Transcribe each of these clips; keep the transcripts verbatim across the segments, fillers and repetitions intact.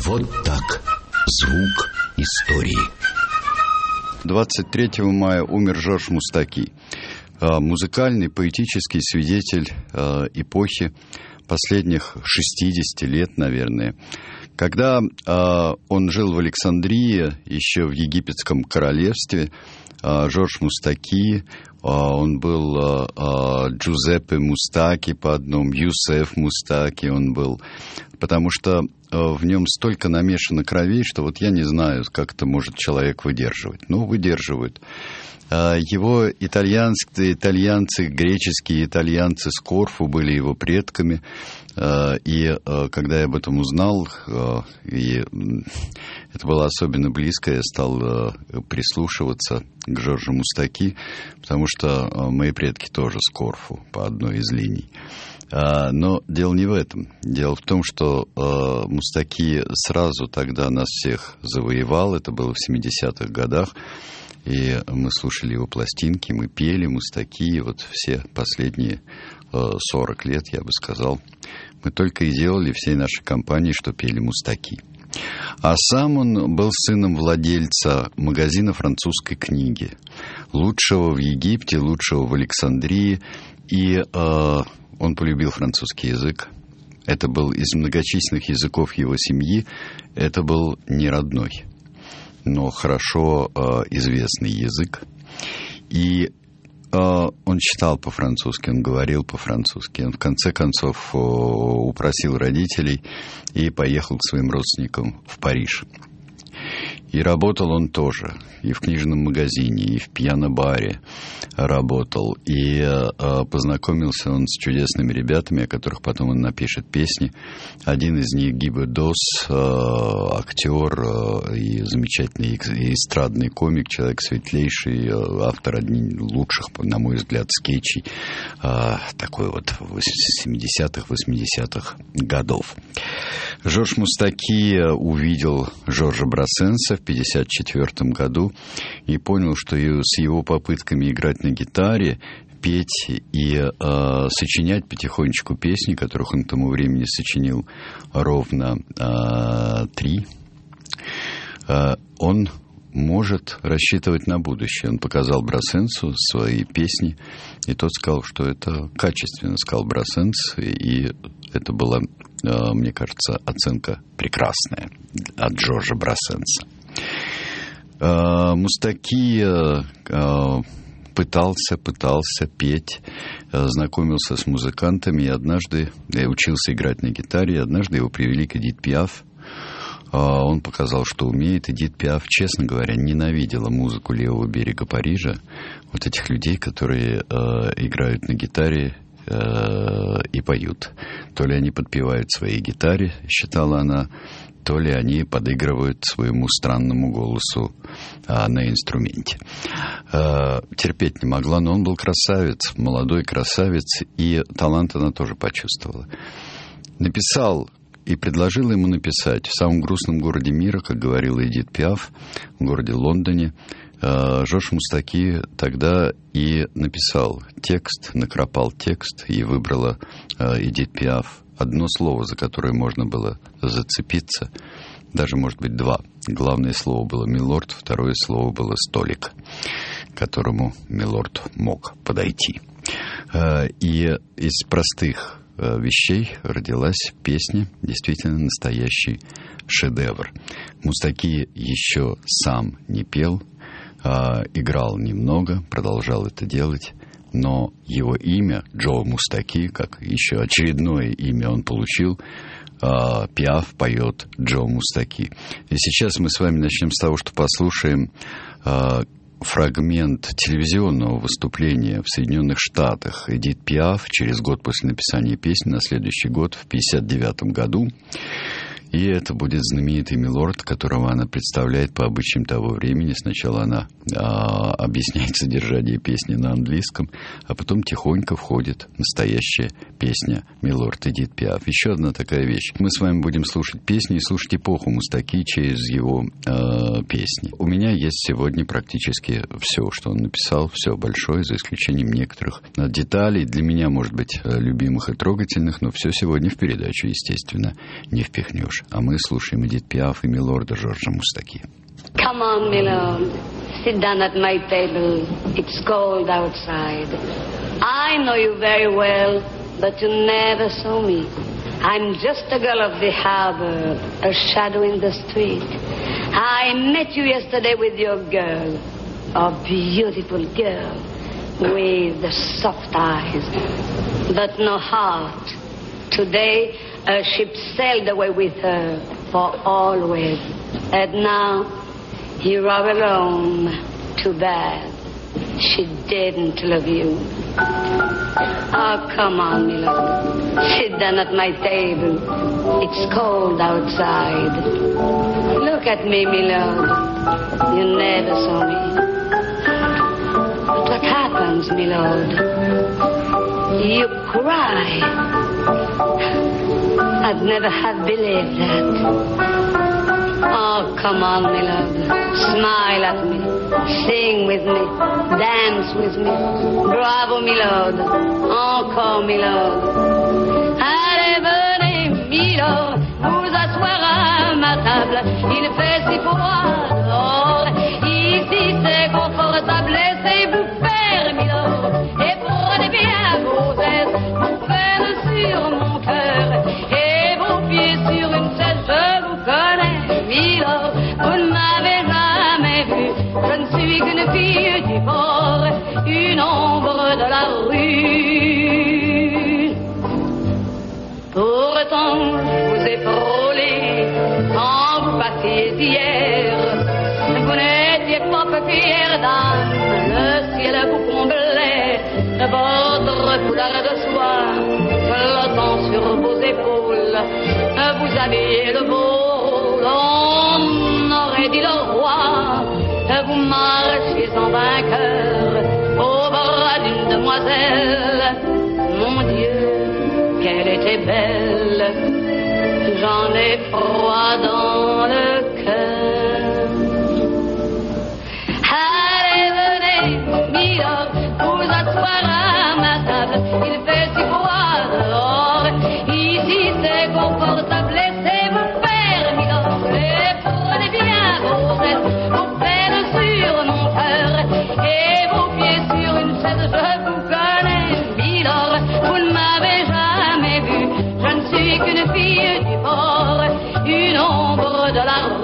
Вот так. Звук истории. двадцать третьего мая умер Жорж Мустаки, музыкальный, поэтический свидетель эпохи последних шестидесяти лет, наверное. Когда он жил в Александрии, еще в египетском королевстве, Жорж Мустаки, он был Джузеппе Мустаки по одному, Юсеф Мустаки он был, потому что в нем столько намешано кровей, что вот я не знаю, как это может человек выдерживать. Ну, выдерживает. Его итальянские, итальянцы, греческие итальянцы с Корфу были его предками. И когда я об этом узнал, и это было особенно близко, я стал прислушиваться к Жоржу Мустаки, потому что мои предки тоже с Корфу по одной из линий. Но дело не в этом. Дело в том, что Мустаки сразу тогда нас всех завоевал. Это было в семидесятых годах. И мы слушали его пластинки, мы пели Мустаки. И вот все последние сорок лет, я бы сказал, мы только и делали всей нашей компании, что пели Мустаки. А сам он был сыном владельца магазина французской книги. Лучшего в Египте, лучшего в Александрии. И э, он полюбил французский язык. Это был из многочисленных языков его семьи. Это был не родной, но хорошо э, известный язык. И э, он читал по-французски, он говорил по-французски. Он в конце концов э, упросил родителей и поехал к своим родственникам в Париж. И работал он тоже. И в книжном магазине, и в пиано-баре работал. И э, познакомился он с чудесными ребятами, о которых потом он напишет песни. Один из них Ги Бедос, э, актер э, и замечательный эстрадный комик, человек светлейший, э, автор одних лучших, на мой взгляд, скетчей э, такой вот семидесятых, восьмидесятых годов. Жорж Мустаки увидел Жоржа Брассенса в пятьдесят четвёртом году и понял, что с его попытками играть на гитаре, петь и э, сочинять потихонечку песни, которых он к тому времени сочинил ровно э, три, э, он может рассчитывать на будущее. Он показал Брассенсу свои песни, и тот сказал, что это качественно, сказал Брассенс, и это была, э, мне кажется, оценка прекрасная от Жоржа Брассенса. Мустаки пытался, пытался петь, знакомился с музыкантами, и однажды учился играть на гитаре, и однажды его привели к Эдит Пиаф. Он показал, что умеет. Эдит Пиаф, честно говоря, ненавидела музыку левого берега Парижа. Вот этих людей, которые играют на гитаре и поют. То ли они подпевают своей гитаре, считала она, то ли они подыгрывают своему странному голосу а, на инструменте. А, терпеть не могла, но он был красавец, молодой красавец, и талант она тоже почувствовала. Написал и предложил ему написать в самом грустном городе мира, как говорила Эдит Пиаф, в городе Лондоне. А, Жорж Мустаки тогда и написал текст, накропал текст, и выбрала а, Эдит Пиаф одно слово, за которое можно было зацепиться, даже, может быть, два. Главное слово было «милорд», второе слово было «столик», к которому милорд мог подойти. И из простых вещей родилась песня, действительно настоящий шедевр. Мустаки еще сам не пел, играл немного, продолжал это делать. Но его имя, Джо Мустаки, как еще очередное имя он получил, э, Пиаф поет Джо Мустаки. И сейчас мы с вами начнем с того, что послушаем э, фрагмент телевизионного выступления в Соединенных Штатах Эдит Пиаф через год после написания песни, на следующий год, в пятьдесят девятом году. И это будет знаменитый милорд, которого она представляет по обычаям того времени. Сначала она а, объясняет содержание песни на английском, а потом тихонько входит настоящая песня «Милорд» Эдит Пиаф. Еще одна такая вещь. Мы с вами будем слушать песни и слушать эпоху Мустаки через его э, песни. У меня есть сегодня практически все, что он написал, все большое, за исключением некоторых деталей, для меня, может быть, любимых и трогательных, но все сегодня в передачу, естественно, не впихнешь. А мы слушаем Эдит Пиаф и «Милорда» Жоржа Мустаки. Come on, Milord, sit down at my table. It's cold outside. I know you very well, but you never saw me. I'm just a girl of the harbor, a shadow in the street. I met you yesterday with your girl, a beautiful girl, with the soft eyes, but no heart. Today, a ship sailed away with her for always. And now, you are alone. Too bad. She didn't love you. Oh, come on, Milord. Sit down at my table. It's cold outside. Look at me, Milord. You never saw me. But what happens, Milord? You cry. I'd never have believed that. Oh, come on, Milord. Smile at me. Sing with me. Dance with me. Bravo, Milord. Encore, Milord. Allez, venez, Milord, vous asseoir à ma table. Il fait si froid dehors. Ici, c'est confortable. Laissez-vous faire, Milord. Et prenez bien vos aises. Vos peines sur mon cœur. Et vos pieds sur une chaise. Je vous connais. Milord, vous ne m'avez jamais vu. Je ne suis qu'une fille du port, une ombre de la rue. Pourtant, je vous ai frôlé quand vous passiez hier. Vous n'étiez pas peu fière d'âme, le ciel vous comblait. Votre foulard de soie flottant sur vos épaules, vous aviez le beau. On aurait dit le roi, vous marchez en vainqueur au bras d'une demoiselle. Mon Dieu, qu'elle était belle, j'en ai froid dans le cœur. Allez, venez, Milord, vous asseoir à ma table. Il fait si froid dehors, ici c'est confortable. Laissez-vous faire, Milord, et prenez bien vos aises, vos peines sur mon cœur, et vos pieds sur une chaise. Je vous connais, Milord, vous ne m'avez jamais vu. Je ne suis qu'une fille du port, une ombre de la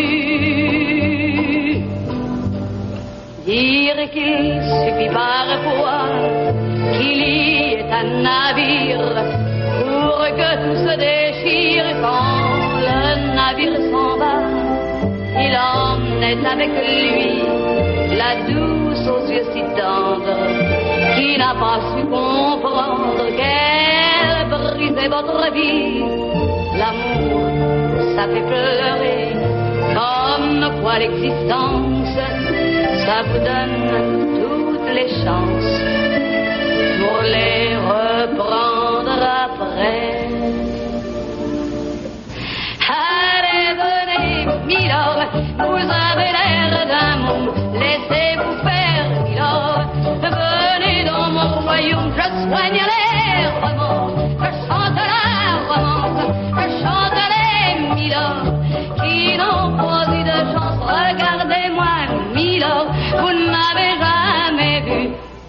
rue. Dire qu'il suffit parfois qu'il y ait un navire pour que tout se déchire. Quand le navire s'en va, il emmenait avec lui la douce aux yeux si tendres, qui n'a pas su comprendre qu'elle brisait votre vie. L'amour, ça fait pleurer, comme quoi l'existence, ça vous donne toutes les chances pour les reprendre après. Allez, venez, Milord, vous avez l'air d'un mot, laissez-vous faire, Milord. Venez dans mon royaume, je soigne les romans, je chante la romance, je chante les Milord, qui n'ont pas eu de chance. Regardez-moi, Milord, vous ne m'avez jamais vu,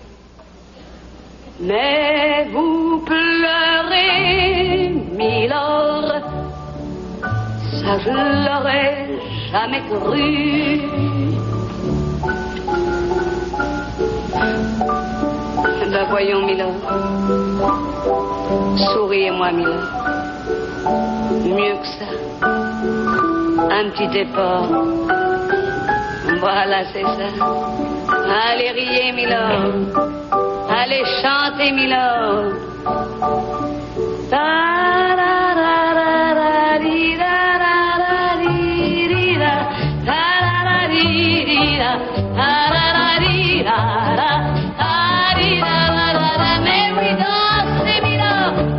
mais vous pleurez, Milord. Ça, je l'aurais jamais cru. Ben voyons, Milord. Souriez-moi, Milord. Mieux que ça. Un petit effort. Voilà, c'est ça. Allez, riez, Milord. Allez, chantez, Milord. Mais oui, dansez, Milord.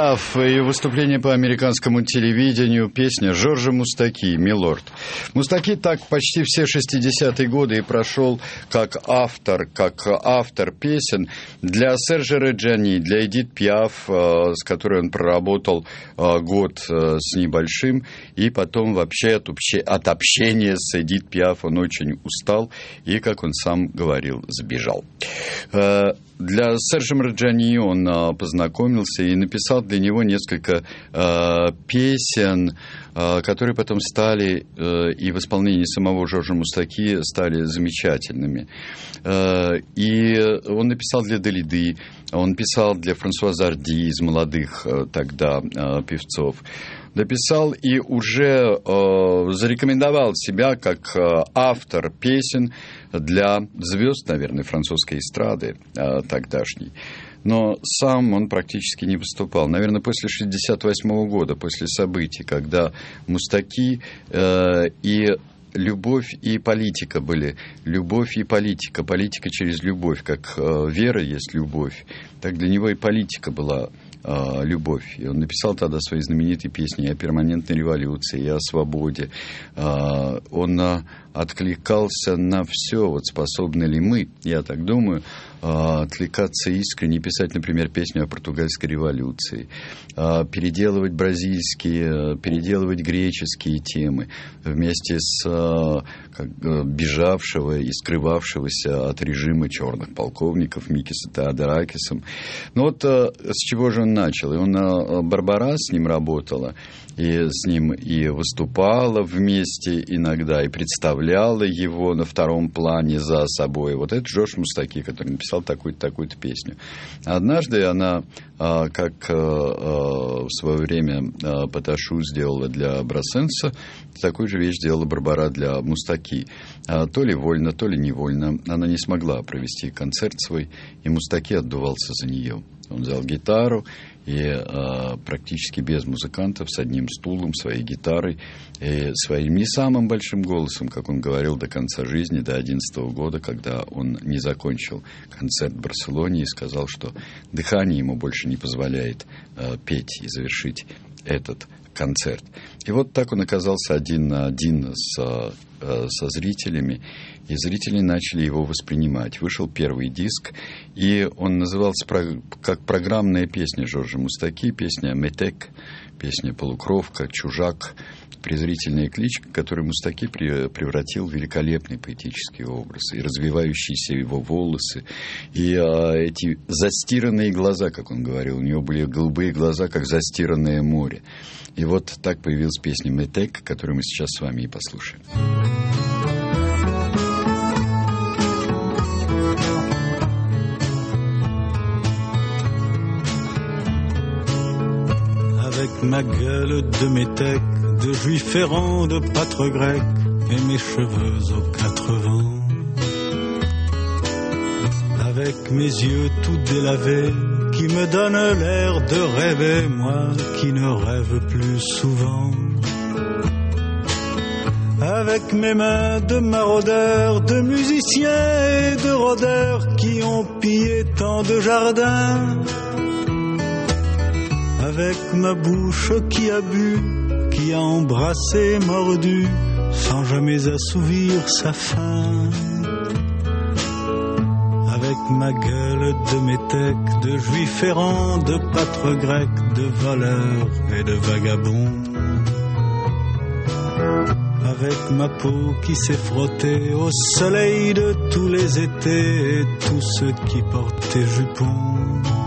Пиаф и выступление по американскому телевидению, песня Жоржа Мустаки «Милорд». Мустаки так почти все шестидесятые годы и прошел как автор, как автор песен для Сержа Реджани, для Эдит Пиаф, с которой он проработал год с небольшим, и потом вообще от, обще... от общения с Эдит Пиаф он очень устал и, как он сам говорил, сбежал. Для Сержа Реджани он а, познакомился и написал для него несколько а, песен, а, которые потом стали а, и в исполнении самого Жоржа Мустаки стали замечательными. А, и он написал для Далиды, он писал для Франсуа Зарди из молодых а, тогда а, певцов. Написал и уже э, зарекомендовал себя как э, автор песен для звезд, наверное, французской эстрады э, тогдашней. Но сам он практически не выступал. Наверное, после шестьдесят восьмого года, после событий, когда Мустаки э, и любовь и политика были. Любовь и политика. Политика через любовь. Как э, вера есть любовь, так для него и политика была любовь. И он написал тогда свои знаменитые песни о перманентной революции, и о свободе. Он откликался на все. Вот способны ли мы, я так думаю, откликаться искренне, писать, например, песню о португальской революции, переделывать бразильские, переделывать греческие темы вместе с как, бежавшего и скрывавшегося от режима черных полковников Микиса Теодоракисом. Но вот с чего же он начал? И он, Барбара с ним работала, и с ним и выступала вместе иногда, и представляла его на втором плане за собой. Вот это Жорж Мустаки, который написал такую-то, такую-то песню. Однажды она, как в свое время Паташу сделала для Брассенса, такую же вещь сделала Барбара для Мустаки. То ли вольно, то ли невольно она не смогла провести концерт свой, и Мустаки отдувался за нее. Он взял гитару и э, практически без музыкантов, с одним стулом, своей гитарой, и своим не самым большим голосом, как он говорил до конца жизни, до одиннадцатого года, когда он не закончил концерт в Барселоне и сказал, что дыхание ему больше не позволяет э, петь и завершить этот концерт. И вот так он оказался один на один с, э, со зрителями, и зрители начали его воспринимать. Вышел первый диск, и он назывался как программная песня Жоржа Мустаки, песня «Метек», песня «Полукровка», «Чужак», презрительная кличка, которую Мустаки превратил в великолепный поэтический образ. И развивающиеся его волосы, и а, эти застиранные глаза, как он говорил. У него были голубые глаза, как застиранное море. И вот так появилась песня «Метек», которую мы сейчас с вами и послушаем. Avec ma gueule de métèque, de juif errant, de pâtre grec, et mes cheveux aux quatre vents. Avec mes yeux tout délavés, qui me donnent l'air de rêver, moi qui ne rêve plus souvent. Avec mes mains de maraudeurs, de musiciens et de rôdeurs, qui ont pillé tant de jardins. Avec ma bouche qui a bu, qui a embrassé, mordu, sans jamais assouvir sa faim. Avec ma gueule de métèque, de juif errant, de pâtre grec, de voleur et de vagabond. Avec ma peau qui s'est frottée au soleil de tous les étés et tous ceux qui portaient jupons.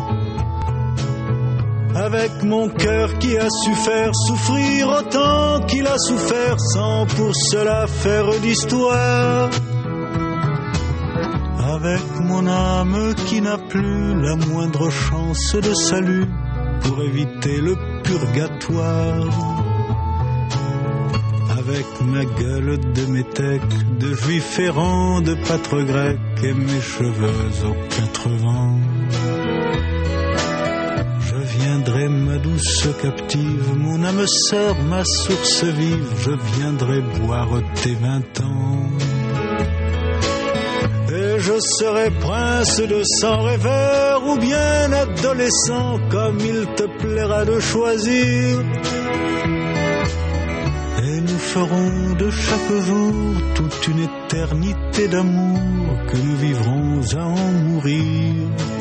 Avec mon cœur qui a su faire souffrir autant qu'il a souffert sans pour cela faire d'histoire. Avec mon âme qui n'a plus la moindre chance de salut pour éviter le purgatoire. Avec ma gueule de métèque, de juif errant, de pâtre grec et mes cheveux aux quatre vents. Je viendrai, ma douce captive, mon âme sœur, ma source vive, je viendrai boire tes vingt ans. Et je serai prince de sang rêveur ou bien adolescent, comme il te plaira de choisir. Et nous ferons de chaque jour toute une éternité d'amour que nous vivrons à en mourir.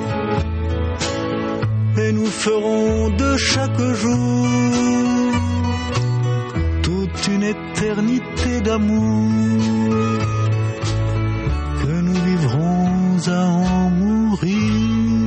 Et nous ferons de chaque jour toute une éternité d'amour que nous vivrons à en mourir.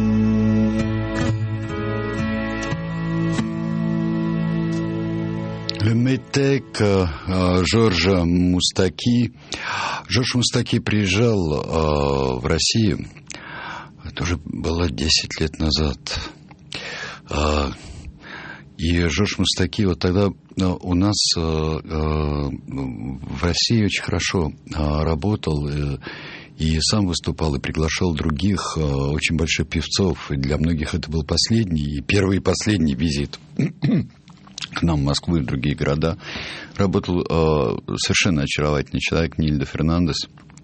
Le métèque euh, Жоржа Мустаки. Жорж Мустаки приезжал э, в Россию. Это уже было десять лет назад. Э, и Жорж Мустаки вот тогда э, у нас э, э, в России очень хорошо э, работал. Э, И сам выступал, и приглашал других э, очень больших певцов. И для многих это был последний, и первый и последний визит к нам в Москву и в другие города. Работал э, совершенно очаровательный человек Нильда Фернандес.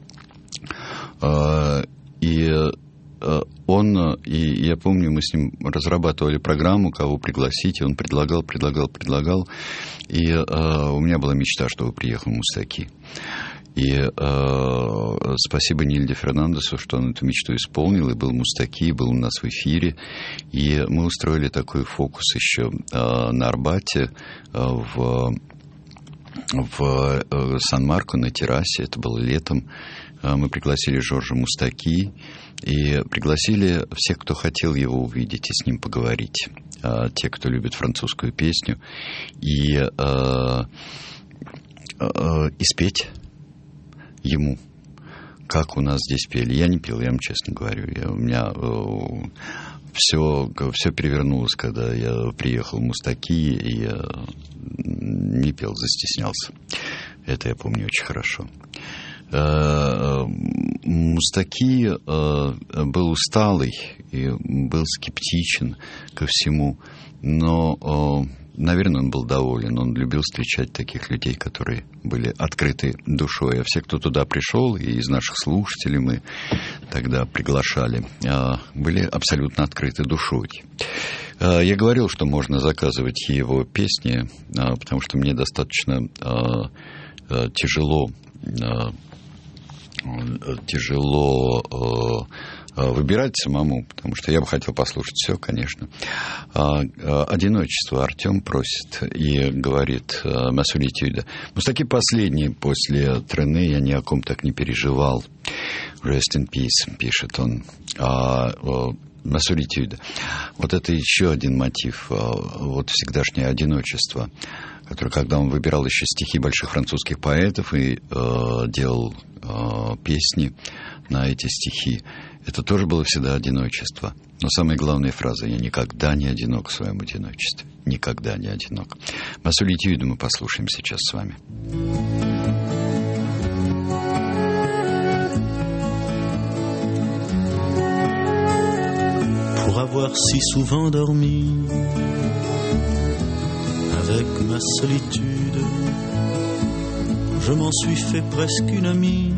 Э, и э, он, и я помню, мы с ним разрабатывали программу, кого пригласить, и он предлагал, предлагал, предлагал. И э, у меня была мечта, чтобы приехал Мустаки. И э, спасибо Нильде Фернандесу, что он эту мечту исполнил, и был Мустаки, был у нас в эфире. И мы устроили такой фокус еще э, на Арбате, э, в, в э, Сан-Марко на террасе, это было летом. Э, мы пригласили Жоржа Мустаки и пригласили всех, кто хотел его увидеть и с ним поговорить. Э, те, кто любит французскую песню. И, э, э, и спеть ему, как у нас здесь пели. Я не пел, я вам честно говорю. Я, у меня э, все, все перевернулось, когда я приехал в Мустаки, и я не пел, застеснялся. Это я помню очень хорошо. Э, Мустаки э, был усталый и был скептичен ко всему, но... Э, Наверное, он был доволен. Он любил встречать таких людей, которые были открыты душой. А все, кто туда пришел, и из наших слушателей мы тогда приглашали, были абсолютно открыты душой. Я говорил, что можно заказывать его песни, потому что мне достаточно тяжело, тяжело выбирать самому, потому что я бы хотел послушать все, конечно. Одиночество Артем просит и говорит «Ma solitude». Мустаки последний после Трене, я ни о ком так не переживал. «Rest in peace», пишет он. «Ma solitude». Вот это еще один мотив, вот всегдашнее одиночество, который, когда он выбирал еще стихи больших французских поэтов и э, делал э, песни на эти стихи, это тоже было всегда одиночество. Но самая главная фраза: «Я никогда не одинок в своем одиночестве». Никогда не одинок. «Ma solitude» мы послушаем сейчас с вами. Pour avoir si souvent dormi avec ma solitude, je m'en suis fait presque une amie,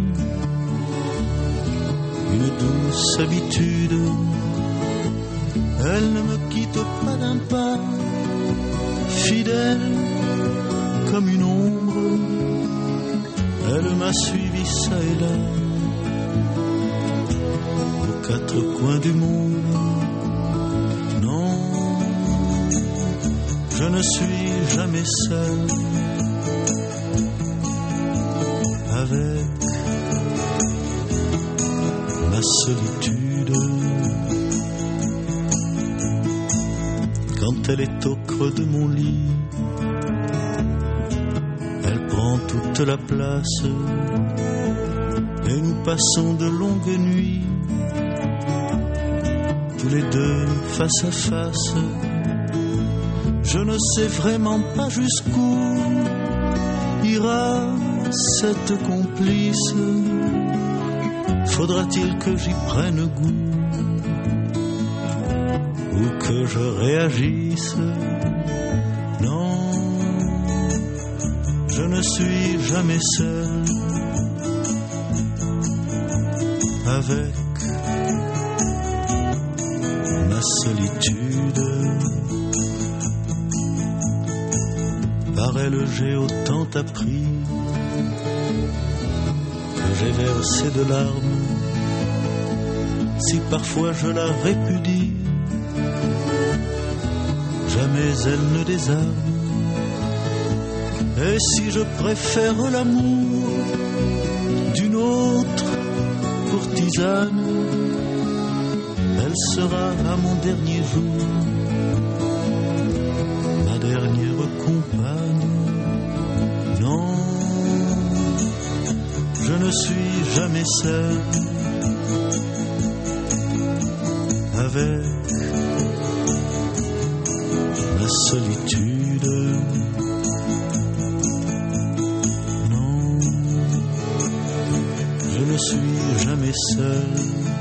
une douce habitude. Elle ne me quitte pas d'un pas, fidèle comme une ombre. Elle m'a suivi ça et là, aux quatre coins du monde. Non, je ne suis jamais seul avec ma solitude. Quand elle est au creux de mon lit, elle prend toute la place et nous passons de longues nuits, tous les deux face à face. Je ne sais vraiment pas jusqu'où ira cette complice. Faudra-t-il que j'y prenne goût ou que je réagisse? Non, je ne suis jamais seul avec ma solitude. Par elle j'ai autant appris que j'ai versé de larmes. Si parfois je la répudie, jamais elle ne désarme. Et si je préfère l'amour d'une autre courtisane, elle sera à mon dernier jour ma dernière compagne. Non, je ne suis jamais seul avec ma solitude. Non, je ne suis jamais seul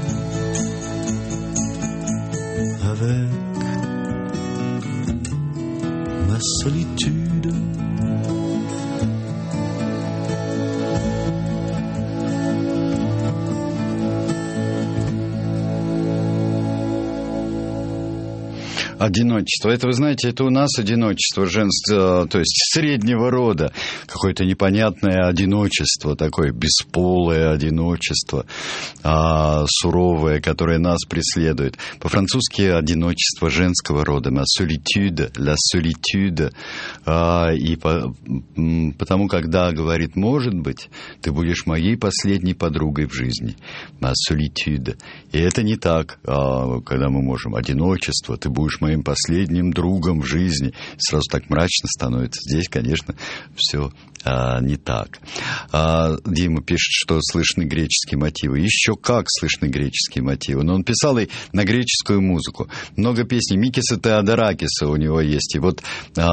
avec ma solitude. Одиночество. Это, вы знаете, это у нас одиночество женского, то есть среднего рода. Какое-то непонятное одиночество, такое бесполое одиночество, а, суровое, которое нас преследует. По-французски одиночество женского рода. La solitude, la solitude. А, и по, потому, когда говорит, может быть, ты будешь моей последней подругой в жизни. La solitude. И это не так, а, когда мы можем одиночество, ты будешь моим последним другом в жизни. Сразу так мрачно становится. Здесь, конечно, все а, не так. А, Дима пишет, что слышны греческие мотивы. Еще как слышны греческие мотивы. Но он писал и на греческую музыку. Много песней Микиса Теодоракиса у него есть. И вот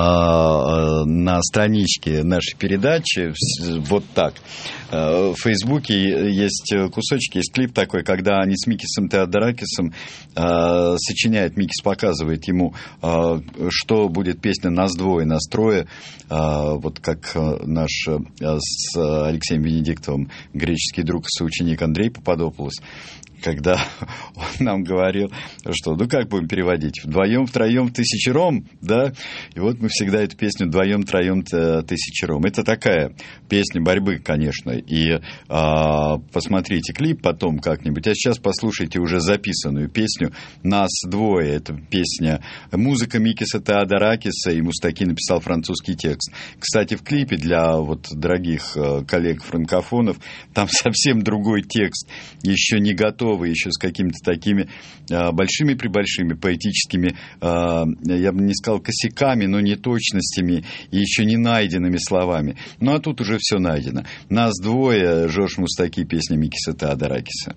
а, на страничке нашей передачи вот так. В Фейсбуке есть кусочки, есть клип такой, когда они с Микисом Теодоракисом а, сочиняют, Микис показывает ему, а, что будет песня «Нас двое, нас трое», а, вот как наш а, с Алексеем Венедиктовым греческий друг и соученик Андрей Пападопулос, когда он нам говорил, что, ну, как будем переводить, вдвоем, втроем, тысячером, да, и вот мы всегда эту песню вдвоем, втроем, тысячером. Это такая песня борьбы, конечно, и а, посмотрите клип потом как-нибудь, а сейчас послушайте уже записанную песню «Нас двое», это песня, музыка Микиса Теодоракиса, и Мустаки написал французский текст. Кстати, в клипе для вот дорогих коллег-франкофонов там совсем другой текст, еще не готов, еще с какими-то такими а, большими-пребольшими поэтическими, а, я бы не сказал косяками, но неточностями и еще не найденными словами. Ну, а тут уже все найдено. «Нас двое», Жорж Мустаки, песня Микиса Теодоракиса.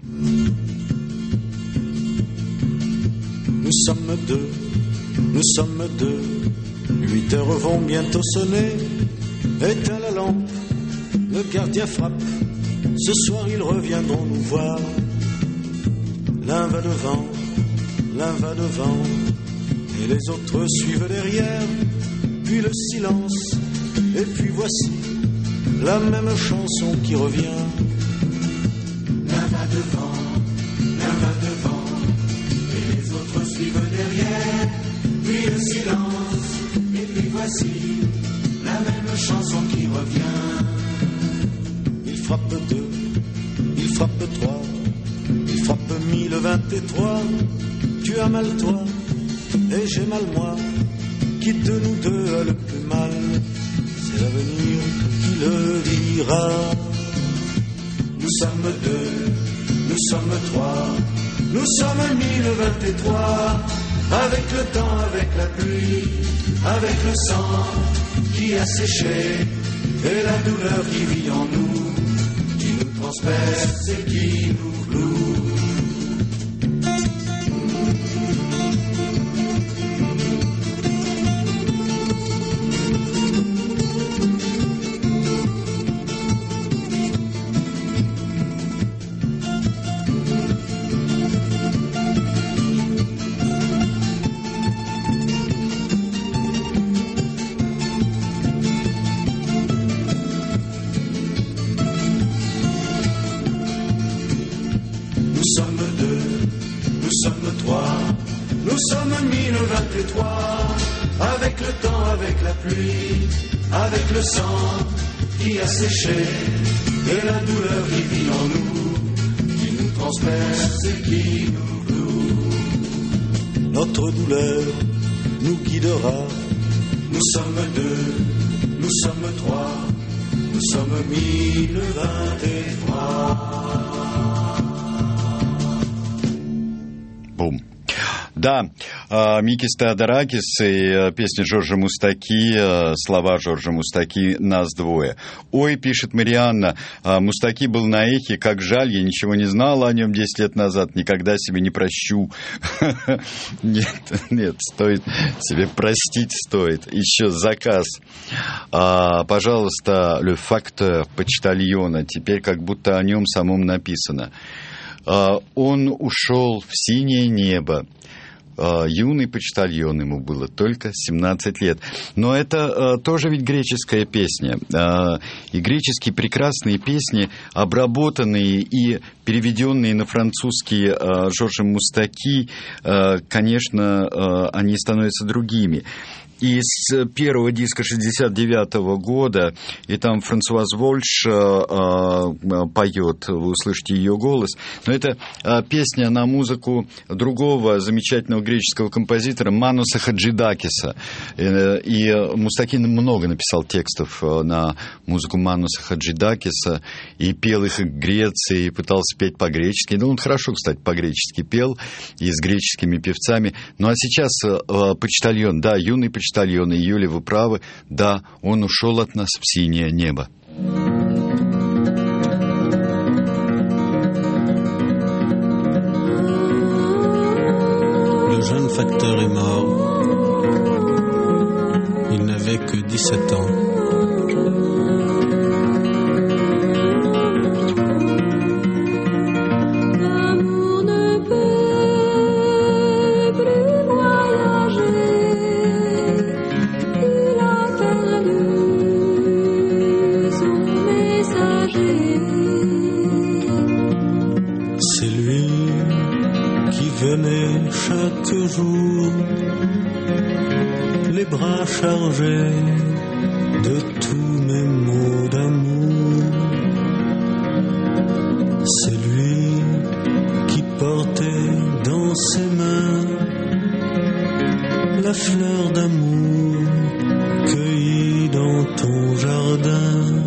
Nous sommes deux, nous sommes deux, huit heures vont bientôt sonner, éteins la lampe, le gardien frappe, ce soir ils reviendront nous voir. L'un va devant, l'un va devant, et les autres suivent derrière, puis le silence, et puis voici la même chanson qui revient. L'un va devant, l'un va devant, et les autres suivent derrière, puis le silence, et puis voici la même chanson qui revient. Il frappe deux, il frappe trois, il frappe mille vingt-trois. Tu as mal toi, et j'ai mal moi. Qui de nous deux a le plus mal? C'est l'avenir qui le dira. Nous sommes deux, nous sommes trois, nous sommes mille vingt-trois. Avec le temps, avec la pluie, avec le sang qui a séché, et la douleur qui vit en nous, qui nous transperce et qui nous cloue. Nous sommes mille vingt-trois, avec le temps, avec la pluie, avec le sang qui a séché, et la douleur qui vit en nous, qui nous transperce et qui nous cloue. Notre douleur nous guidera, nous sommes deux, nous sommes trois, nous sommes mille vingt-trois. Бум. Да, Микис Теодоракис и песня Жоржа Мустаки, слова Жоржа Мустаки «Нас двое». Ой, пишет Марианна, Мустаки был на эхе, как жаль, я ничего не знала о нем десять лет назад, никогда себе не прощу. Нет, нет, стоит себе простить, стоит. Еще заказ. Пожалуйста, Le Facteur почтальона, теперь как будто о нем самом написано. Он ушел в синее небо. Юный почтальон, ему было только семнадцать лет. Но это тоже ведь греческая песня. И греческие прекрасные песни, обработанные и переведенные на французский Жоржем Мустаки, конечно, они становятся другими. И с первого диска шестьдесят девятого года, и там Франсуаз Вольш э, э, поет, вы услышите ее голос, но это э, песня на музыку другого замечательного греческого композитора Мануса Хаджидакиса. Э, и Мустаки много написал текстов на музыку Мануса Хаджидакиса, и пел их в Греции, и пытался петь по-гречески. Ну, он хорошо, кстати, по-гречески пел, и с греческими певцами. Ну, а сейчас э, почтальон, да, юный почтальон, почтальон, и Юля, вы правы, да, он ушел от нас в синее небо. Le jeune facteur est mort. Il n'avait que dix-sept ans. Chaque jour, les bras chargés de tous mes mots d'amour. C'est lui qui portait dans ses mains la fleur d'amour cueillie dans ton jardin.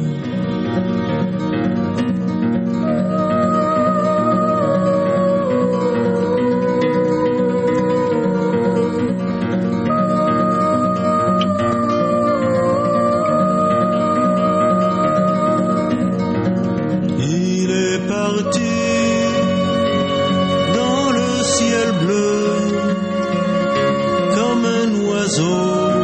Dans le ciel bleu, comme un oiseau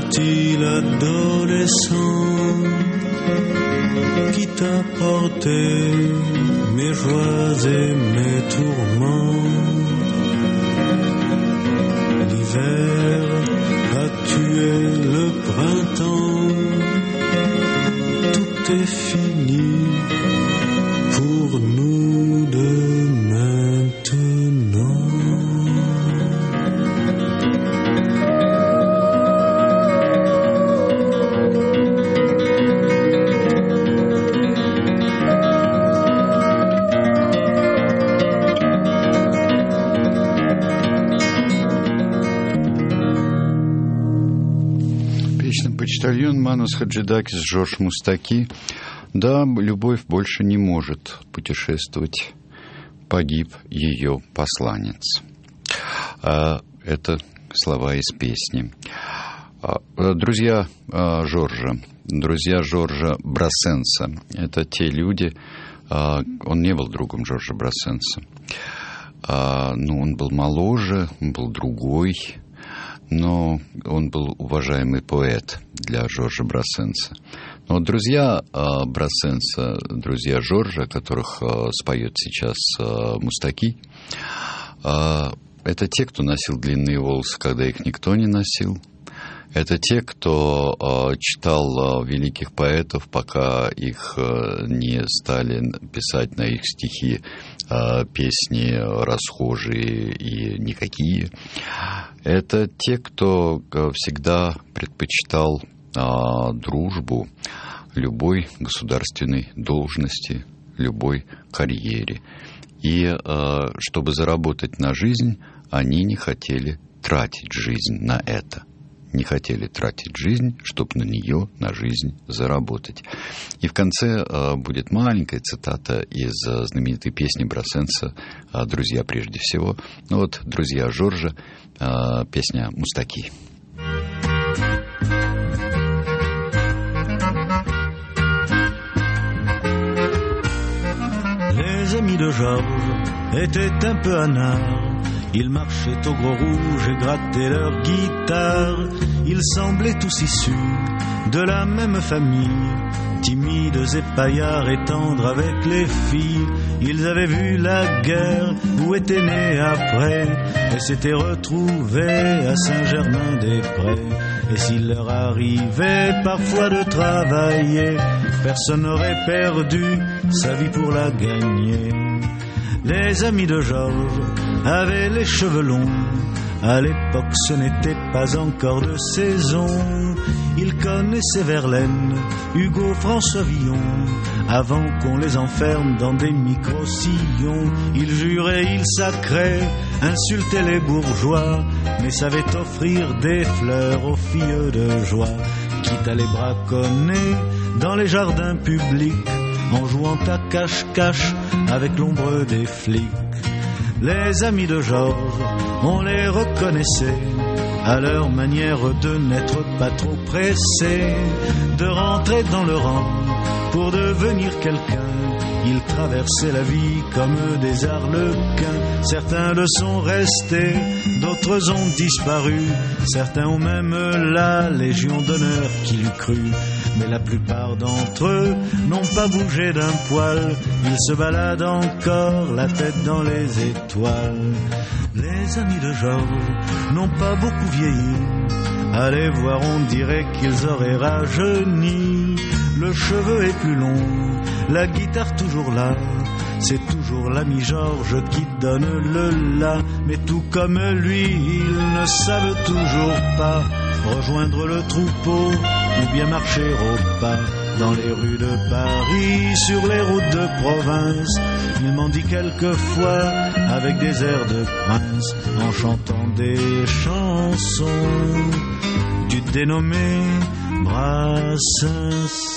petit adolescent qui t'a porté mes joies et mes tourments. L'hiver a tué le printemps, tout est fini pour nous de maintenant. Почтальон Манус Хаджидакис, Жорж Мустаки. Да, любовь больше не может путешествовать. Погиб ее посланец. Это слова из песни. Друзья Жоржа, друзья Жоржа Брассенса. Это те люди, он не был другом Жоржа Брассенса. Ну, он был моложе, он был другой, но он был уважаемый поэт для Жоржа Брассенса. Но друзья Брассенса, друзья Жоржа, которых споет сейчас Мустаки, это те, кто носил длинные волосы, когда их никто не носил. Это те, кто читал великих поэтов, пока их не стали писать на их стихи песни расхожие и никакие. Это те, кто всегда предпочитал дружбу любой государственной должности, любой карьере. И чтобы заработать на жизнь, они не хотели тратить жизнь на это. Не хотели тратить жизнь, чтобы на нее, на жизнь заработать. И в конце э, будет маленькая цитата из э, знаменитой песни Брассенса «Друзья прежде всего». Ну вот «Друзья Жоржа», э, песня Мустаки. Les amis de Georges étaient un peu anards. Ils marchaient au gros rouge et grattaient leur guitare. Ils semblaient tous issus de la même famille, timides et paillards et tendres avec les filles. Ils avaient vu la guerre où étaient nés après et s'étaient retrouvés à Saint-Germain-des-Prés. Et s'il leur arrivait parfois de travailler, personne n'aurait perdu sa vie pour la gagner. Les amis de Georges avaient les cheveux longs. À l'époque, ce n'était pas encore de saison. Ils connaissaient Verlaine, Hugo, François Villon, avant qu'on les enferme dans des micro-sillons. Ils juraient, ils sacraient, insultaient les bourgeois, mais savaient offrir des fleurs aux filles de joie, quitte à les braconner dans les jardins publics, en jouant à cache-cache avec l'ombre des flics. Les amis de Georges, on les reconnaissait à leur manière de n'être pas trop pressés, de rentrer dans le rang pour devenir quelqu'un. Ils traversaient la vie comme des arlequins. Certains le sont restés, d'autres ont disparu. Certains ont même la Légion d'honneur qui l'eût cru. Mais la plupart d'entre eux n'ont pas bougé d'un poil. Ils se baladent encore, la tête dans les étoiles. Les amis de Georges n'ont pas beaucoup vieilli. À les voir, on dirait qu'ils auraient rajeuni. Le cheveu est plus long, la guitare toujours là. C'est toujours l'ami Georges qui donne le la. Mais tout comme lui, ils ne savent toujours pas rejoindre le troupeau ou bien marcher au pas. Dans les rues de Paris, sur les routes de province, ils m'ont dit quelquefois avec des airs de prince, en chantant des chansons du dénommé Brassens.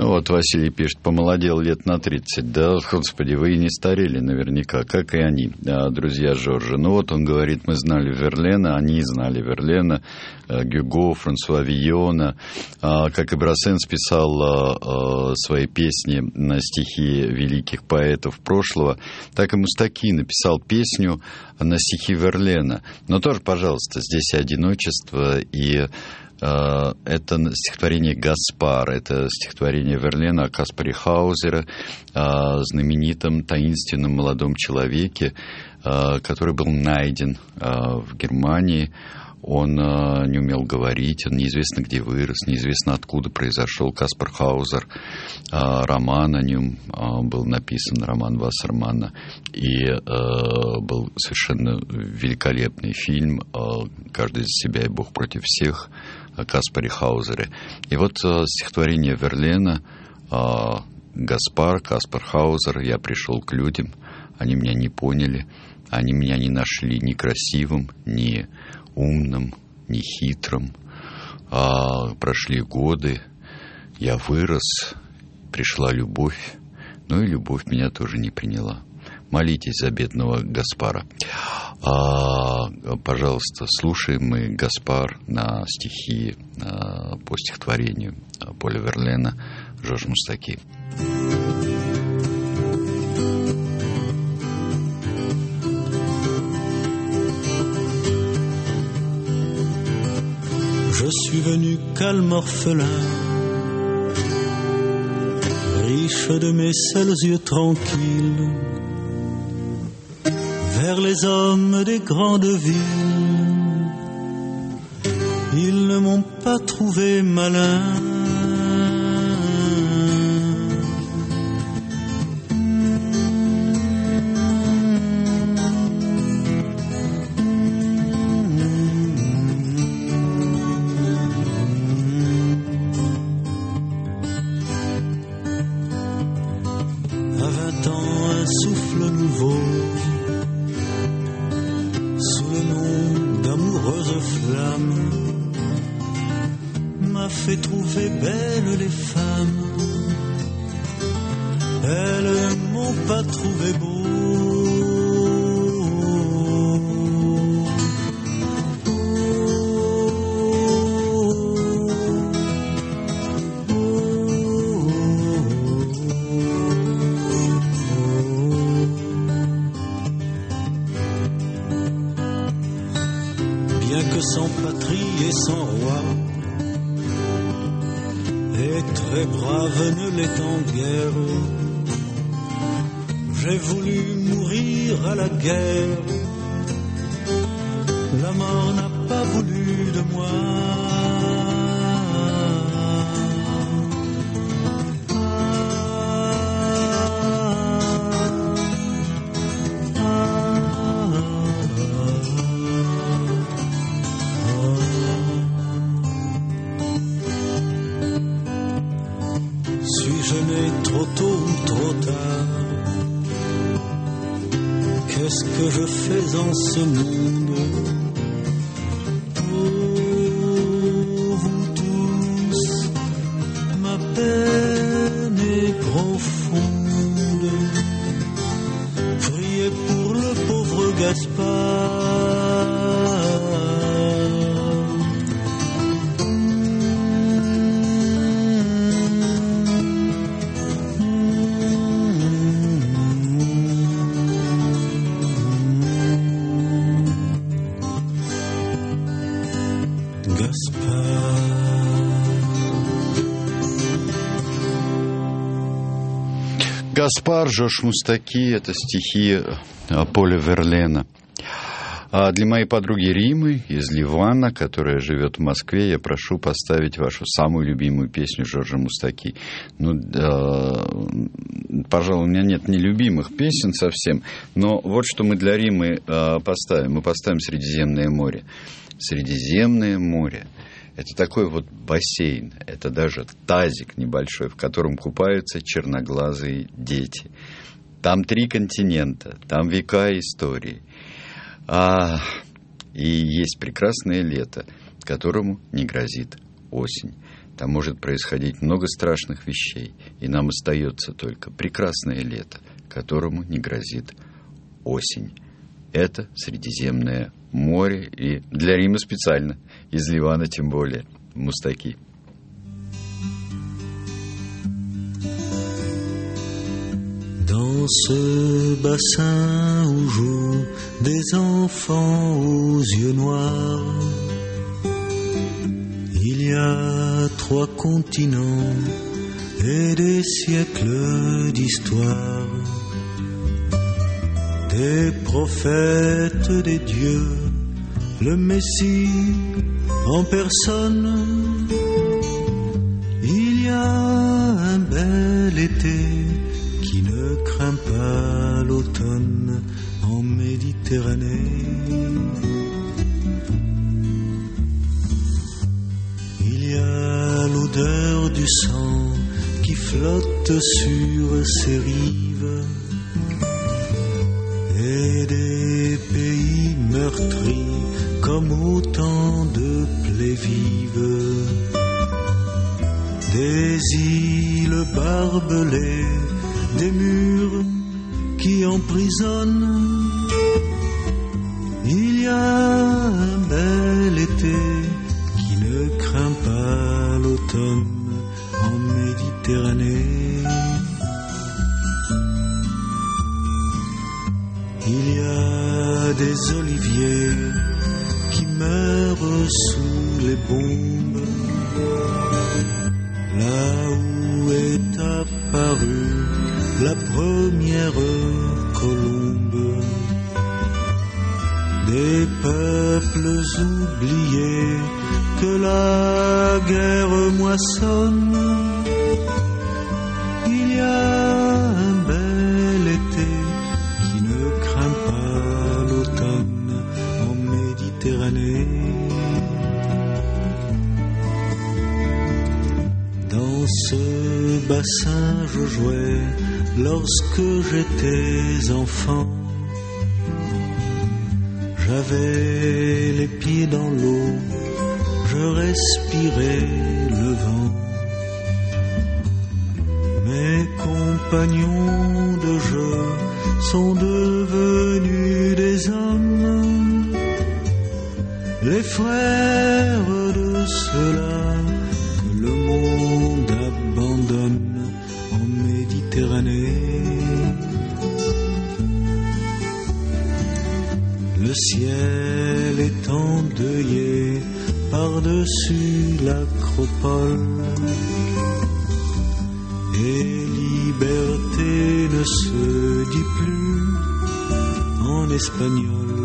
Ну вот Василий пишет, помолодел лет на тридцать. Да, господи, вы и не старели наверняка, как и они, друзья Жоржа. Ну вот он говорит, мы знали Верлена, они знали Верлена, Гюго, Франсуа Вийона. Как и Брассенс писал свои песни на стихи великих поэтов прошлого, так и Мустаки написал песню на стихи Верлена. Но тоже, пожалуйста, здесь и одиночество, и это стихотворение «Гаспар», это стихотворение Верлена о Каспаре Хаузере, о знаменитом таинственном молодом человеке, который был найден в Германии. Он не умел говорить, он неизвестно где вырос, неизвестно откуда произошел Каспар Хаузер. Роман о нем был написан, роман Вассермана, и был совершенно великолепный фильм «Каждый за себя и Бог против всех» о Каспаре Хаузере. И вот стихотворение Верлена «Гаспар, Каспар Хаузер, я пришел к людям, они меня не поняли, они меня не нашли ни красивым, ни умным, ни хитрым. А прошли годы, я вырос, пришла любовь, но и любовь меня тоже не приняла. Молитесь за бедного Гаспара. А, пожалуйста, слушаем мы Гаспар на стихи а, по стихотворению Поля Верлена Жорж Мустаки. Je suis venu calme orphelin, riche de mes seuls yeux tranquilles, vers les hommes des grandes villes. Ils ne m'ont pas trouvé malin. Ce monde, oh, vous tous, ma peine est profonde. Priez pour le pauvre Gaspard. Гаспар, Жорж Мустаки, это стихи Поля Верлена. А для моей подруги Римы из Ливана, которая живет в Москве, я прошу поставить вашу самую любимую песню Жоржа Мустаки. Ну, э, пожалуй, у меня нет нелюбимых песен совсем, но вот что мы для Римы э, поставим. Мы поставим «Средиземное море». Средиземное море. Это такой вот бассейн, это даже тазик небольшой, в котором купаются черноглазые дети. Там три континента, там века истории. А, и есть прекрасное лето, которому не грозит осень. там может происходить много страшных вещей, и нам остается только прекрасное лето, которому не грозит осень. Это Средиземное море, и для Рима специально, из Ливана тем более, Мустаки. Dans ce bassin où jouent des enfants aux yeux noirs, il y a trois continents et des siècles d'histoire, des prophètes des dieux, le Messie en personne. Il y a un bel été qui ne craint pas l'automne en Méditerranée. Il y a l'odeur du sang qui flotte sur ses rives et des pays meurtris comme autant de plaies vives, des îles barbelées, des murs qui emprisonnent. Il y a un bel été qui ne craint pas l'automne en Méditerranée. Il y a des oliviers qui meurent sous les bombes, là où est apparue la première colombe. Des peuples oubliés que la guerre moissonne. Il y a un bel été qui ne craint pas l'automne en Méditerranée. Dans ce bassin je jouais lorsque j'étais enfant. J'avais les pieds dans l'eau, je respirais le vent. Mes compagnons de jeu sont devenus des hommes, les frères de ceux-là que le monde abandonne en Méditerranée. Le ciel est endeuillé par-dessus l'acropole, et liberté ne se dit plus en espagnol.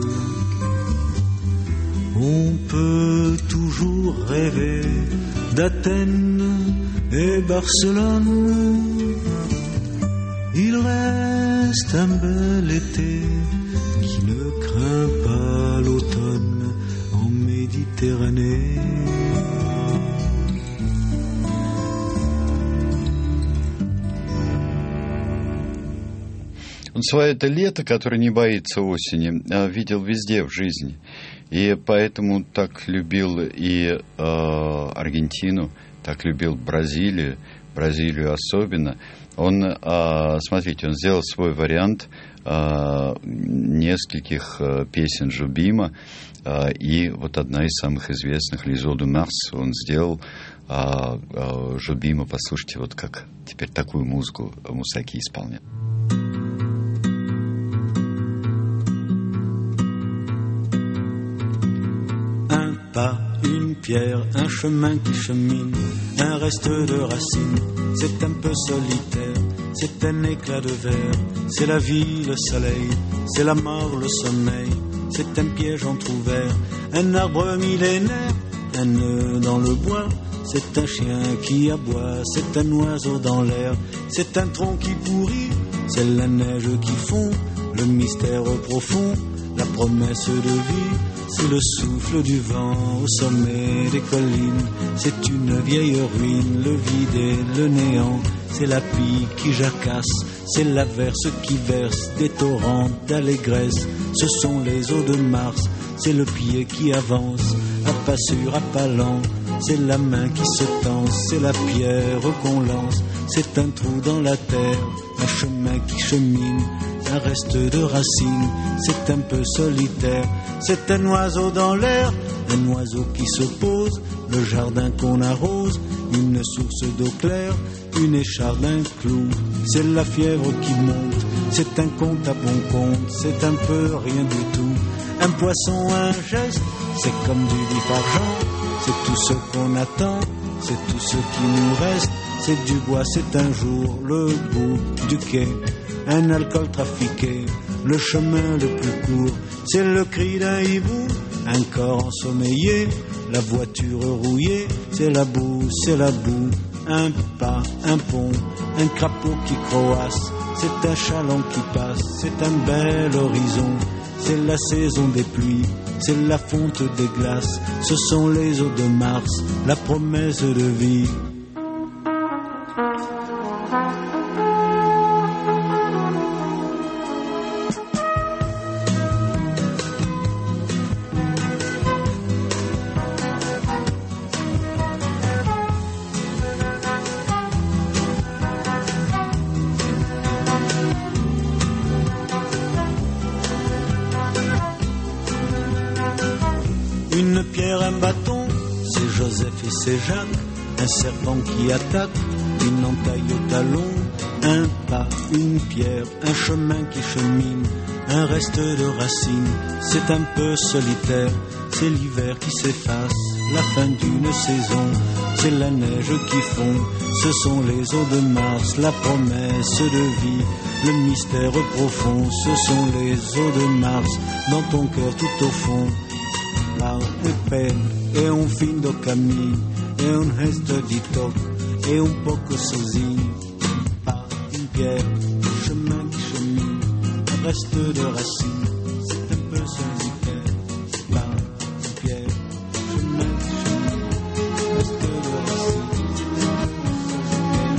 On peut toujours rêver d'Athènes et Barcelone. Il reste un bel été qui ne craint pas l'automne en Méditerranée. Он свое это лето, которое не боится осени, видел везде в жизни. И поэтому так любил и э, Аргентину, так любил Бразилию, Бразилию особенно. Он, э, смотрите, он сделал свой вариант э, нескольких э, песен Жубима. Э, и вот одна из самых известных, «Les eaux de Mars», он сделал э, э, Жубима. Послушайте, вот как теперь такую музыку Мустаки исполняет. Une pierre, un chemin qui chemine, un reste de racines, c'est un peu solitaire, c'est un éclat de verre, c'est la vie, le soleil, c'est la mort, le sommeil, c'est un piège entrouvert, un arbre millénaire, un nœud dans le bois, c'est un chien qui aboie, c'est un oiseau dans l'air, c'est un tronc qui pourrit, c'est la neige qui fond, le mystère profond, la promesse de vie. C'est le souffle du vent au sommet des collines. C'est une vieille ruine, le vide et le néant. C'est la pie qui jacasse, c'est l'averse qui verse des torrents d'allégresse. Ce sont les eaux de Mars, c'est le pied qui avance, à pas sûr, à pas lent, c'est la main qui se tend, c'est la pierre qu'on lance, c'est un trou dans la terre, un chemin qui chemine, un reste de racines, c'est un peu solitaire, c'est un oiseau dans l'air, un oiseau qui se pose, le jardin qu'on arrose, une source d'eau claire, une écharde, un clou, c'est la fièvre qui monte, c'est un compte à bon compte, c'est un peu rien du tout, un poisson, un geste, c'est comme du vif argent, c'est tout ce qu'on attend, c'est tout ce qui nous reste, c'est du bois, c'est un jour, le bout du quai, un alcool trafiqué, le chemin le plus court, c'est le cri d'un hibou, un corps ensommeillé, la voiture rouillée, c'est la boue, c'est la boue, un pas, un pont, un crapaud qui croasse, c'est un chaland qui passe, c'est un bel horizon, c'est la saison des pluies, c'est la fonte des glaces, ce sont les eaux de Mars, la promesse de vie. Une pierre, un bâton, c'est Joseph et c'est Jacques, un serpent qui attaque, une entaille au talon, un pas, une pierre, un chemin qui chemine, un reste de racines, c'est un peu solitaire, c'est l'hiver qui s'efface, la fin d'une saison, c'est la neige qui fond, ce sont les eaux de Mars, la promesse de vie, le mystère profond, ce sont les eaux de Mars, dans ton cœur tout au fond. Là e pelle e un fin do cammino e un resto di tocco e un poco sozinho, pas une pierre, un chemin qui chemine, un reste de racines, c'est un peu solitaire, pas une pierre, un chemin qui chemine, un reste de racines, c'est un peu solitaire.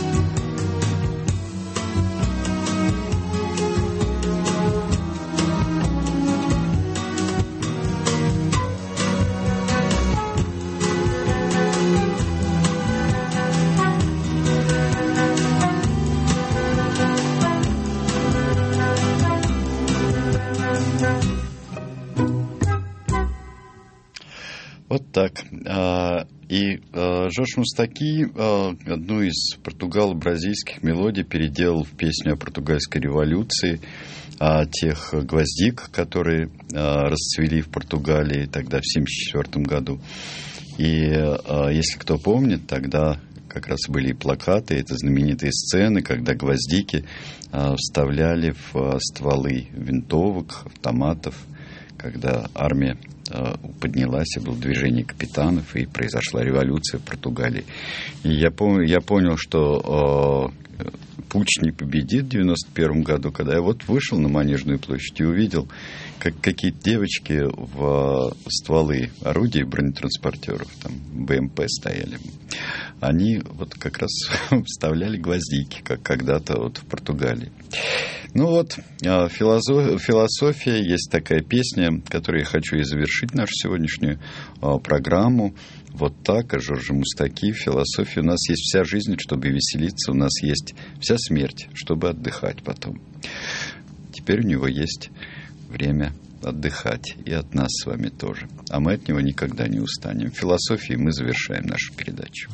Вот так. И Жорж Мустаки одну из португало-бразильских мелодий переделал в песню о португальской революции, о тех гвоздик, которые расцвели в Португалии тогда, в семьдесят четвёртом году. И если кто помнит, тогда как раз были и плакаты, это знаменитые сцены, когда гвоздики вставляли в стволы винтовок, автоматов, когда армия поднялась, и было движение капитанов, и произошла революция в Португалии. И я, пом- я понял, что э, путч не победит в девяносто первом году, когда я вот вышел на Манежную площадь и увидел, как какие-то девочки в стволы орудий бронетранспортеров, там БМП стояли, они вот как раз вставляли гвоздики, как когда-то вот в Португалии. Ну вот, философия, философия, есть такая песня, которой я хочу и завершить нашу сегодняшнюю программу. Вот так, о Жорже Мустаки, философия. У нас есть вся жизнь, чтобы веселиться, у нас есть вся смерть, чтобы отдыхать потом. Теперь у него есть время отдыхать, и от нас с вами тоже. А мы от него никогда не устанем. Философией мы завершаем нашу передачу.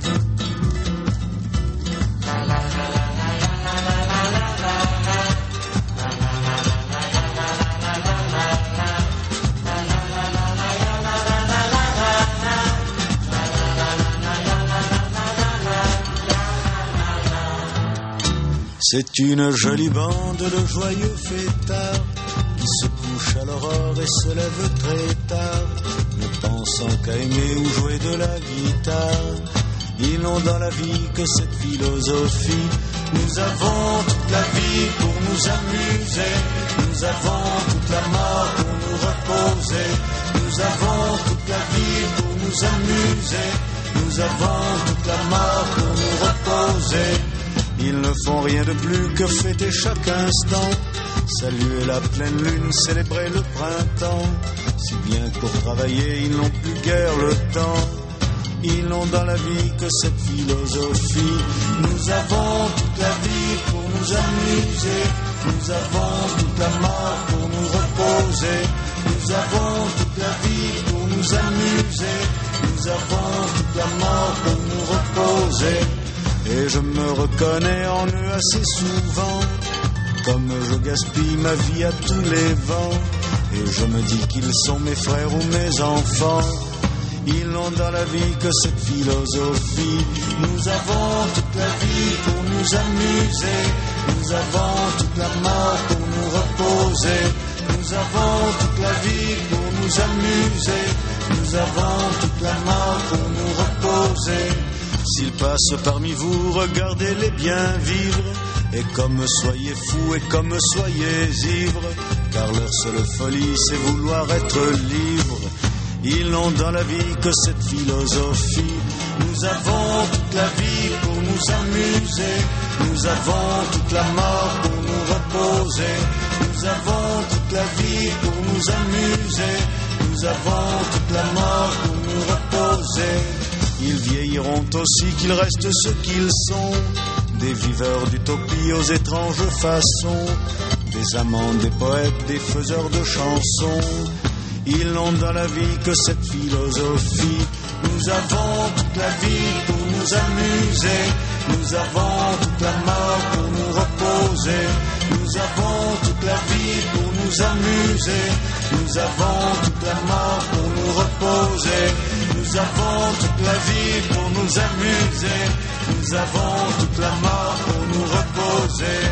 C'est une jolie bande de joyeux fêtards qui se couchent à l'aurore et se lèvent très tard, ne pensant qu'à aimer ou jouer de la guitare. Ils n'ont dans la vie que cette philosophie: nous avons toute la vie pour nous amuser, nous avons toute la mort pour nous reposer, nous avons toute la vie pour nous amuser, nous avons toute la mort pour nous reposer. Ils ne font rien de plus que fêter chaque instant, saluer la pleine lune, célébrer le printemps, si bien que pour travailler ils n'ont plus guère le temps. Ils n'ont dans la vie que cette philosophie. Nous avons toute la vie pour nous amuser. Nous avons toute la mort pour nous reposer. Nous avons toute la vie pour nous amuser. Nous avons toute la mort pour nous reposer. Et je me reconnais en eux assez souvent. Comme je gaspille ma vie à tous les vents. Et je me dis qu'ils sont mes frères ou mes enfants. Ils n'ont dans la vie que cette philosophie. Nous avons toute la vie pour nous amuser. Nous avons toute la mort pour nous reposer. Nous avons toute la vie pour nous amuser. Nous avons toute la mort pour nous reposer. S'ils passent parmi vous, regardez-les bien vivre. Et comme soyez fous et comme soyez ivres, car leur seule folie c'est vouloir être libres. Ils n'ont dans la vie que cette philosophie. Nous avons toute la vie pour nous amuser. Nous avons toute la mort pour nous reposer. Nous avons toute la vie pour nous amuser. Nous avons toute la mort pour nous reposer. Ils vieilliront aussi qu'ils restent ce qu'ils sont. Des viveurs d'utopie aux étranges façons. Des amants, des poètes, des faiseurs de chansons. Ils n'ont dans la vie que cette philosophie. Nous avons toute la vie pour nous amuser. Nous avons toute la mort pour nous reposer. Nous avons toute la vie pour nous amuser. Nous avons toute la mort pour nous reposer. Nous avons toute la vie pour nous amuser. Nous avons toute la mort pour nous reposer.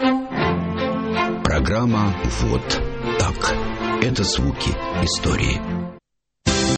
Программа «Вот так». Это звуки истории.